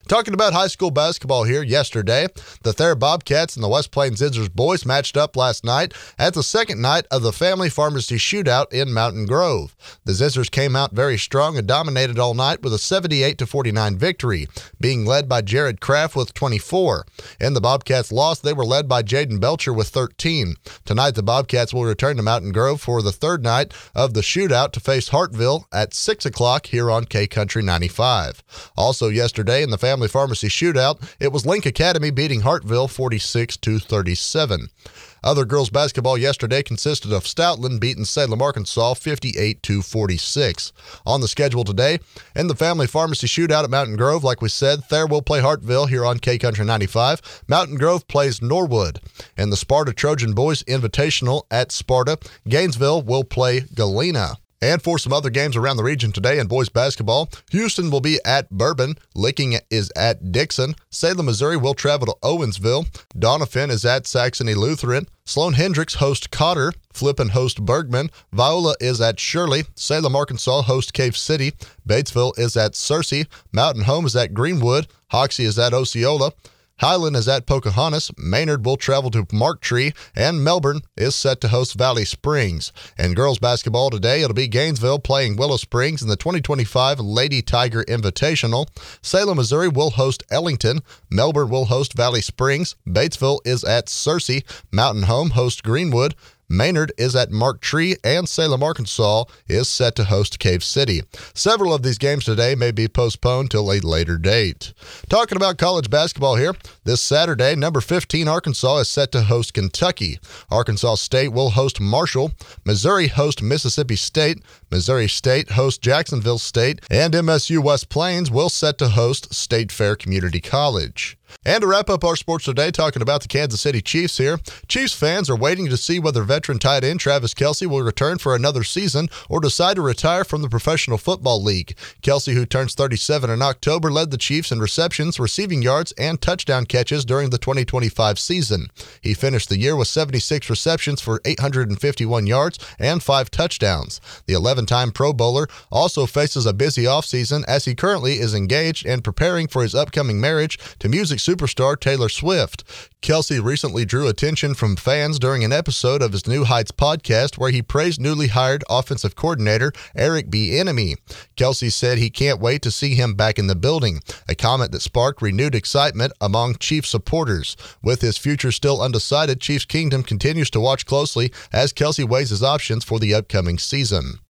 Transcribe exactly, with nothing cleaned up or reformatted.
Talking about high school basketball here yesterday, the Thayer Bobcats and the West Plains Zizzers boys matched up last night at the second night of the Family Pharmacy Shootout in Mountain Grove. The Zizzers came out very strong and dominated all night with a seventy-eight to forty-nine victory, being led by Jared Kraft with twenty-four. In the Bobcats' loss, they were led by Jaden Belcher with thirteen. Tonight, the Bobcats will return to Mountain Grove for the third night of the shootout to face Hartville at six o'clock here on K Country ninety-five. Also yesterday in the Family Pharmacy Shootout, it was Link Academy beating Hartville forty-six to thirty-seven. Other girls basketball yesterday consisted of Stoutland beating Salem, Arkansas fifty-eight to forty-six. On the schedule today, in the Family Pharmacy Shootout at Mountain Grove, like we said, Thayer will play Hartville here on K Country ninety-five. Mountain Grove plays Norwood. In the Sparta Trojan Boys Invitational at Sparta, Gainesville will play Galena. And for some other games around the region today in boys basketball, Houston will be at Bourbon, Licking is at Dixon, Salem, Missouri will travel to Owensville, Doniphan is at Saxony Lutheran, Sloan Hendricks host Cotter, Flippin host Bergman, Viola is at Shirley, Salem, Arkansas host Cave City, Batesville is at Searcy, Mountain Home is at Greenwood, Hoxie is at Osceola, Highland is at Pocahontas, Maynard will travel to Marktree, and Melbourne is set to host Valley Springs. In girls basketball today, it'll be Gainesville playing Willow Springs in the twenty twenty-five Lady Tiger Invitational. Salem, Missouri will host Ellington, Melbourne will host Valley Springs, Batesville is at Searcy, Mountain Home hosts Greenwood, Maynard is at Marktree, and Salem, Arkansas is set to host Cave City. Several of these games today may be postponed till a later date. Talking about college basketball here, this Saturday, number fifteen Arkansas is set to host Kentucky. Arkansas State will host Marshall. Missouri hosts Mississippi State. Missouri State hosts Jacksonville State. And M S U West Plains will set to host State Fair Community College. And to wrap up our sports today, talking about the Kansas City Chiefs here, Chiefs fans are waiting to see whether veteran tight end Travis Kelce will return for another season or decide to retire from the Professional Football League. Kelce, who turns thirty-seven in October, led the Chiefs in receptions, receiving yards, and touchdown catches during the twenty twenty-five season. He finished the year with seventy-six receptions for eight hundred fifty-one yards and five touchdowns. The eleven-time Pro Bowler also faces a busy offseason as he currently is engaged and preparing for his upcoming marriage to music superstar Taylor Swift. Kelce recently drew attention from fans during an episode of his New Heights podcast where he praised newly hired offensive coordinator Eric Bieniemy. Kelce said he can't wait to see him back in the building, a comment that sparked renewed excitement among Chiefs supporters. With his future still undecided, Chiefs Kingdom continues to watch closely as Kelce weighs his options for the upcoming season.